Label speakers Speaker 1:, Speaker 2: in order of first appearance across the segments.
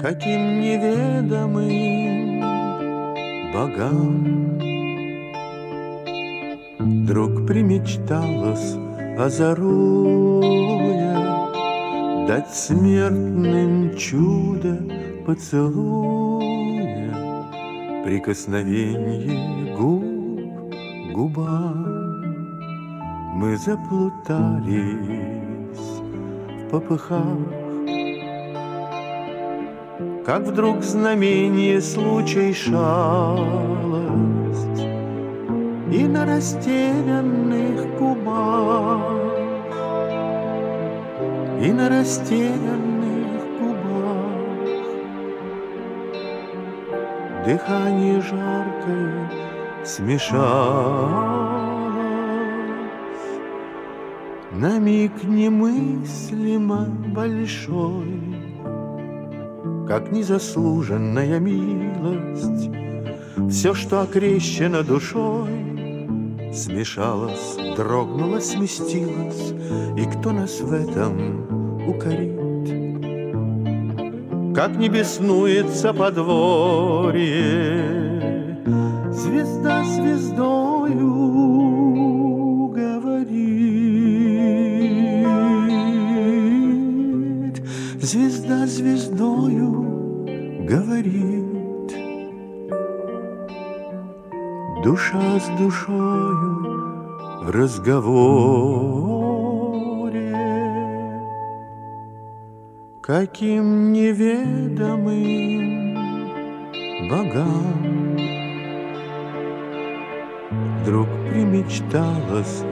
Speaker 1: каким неведомым богам вдруг примечталось, озаруя, дать смертным чудо поцелуя, прикосновенье губ к губам. Мы заплутались в попыхах, как вдруг знамение, случай, шалость, и на растерянных губах, и на растерянных губах дыхание жаркое смешалось. На миг немыслимо большой, как незаслуженная милость, все, что окрещено душой, смешалось, дрогнуло, сместилось, и кто нас в этом укорит? Как не беснуется подворье, звезда звездою говорит, звезда звездою говорит, душа с душою в разговоре, каким неведомым богам вдруг примечталось,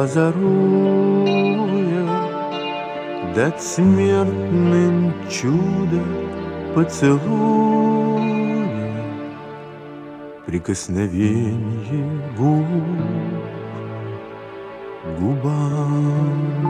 Speaker 1: озаруя, дать смертным чудо поцелуя, прикосновенье губ к губам.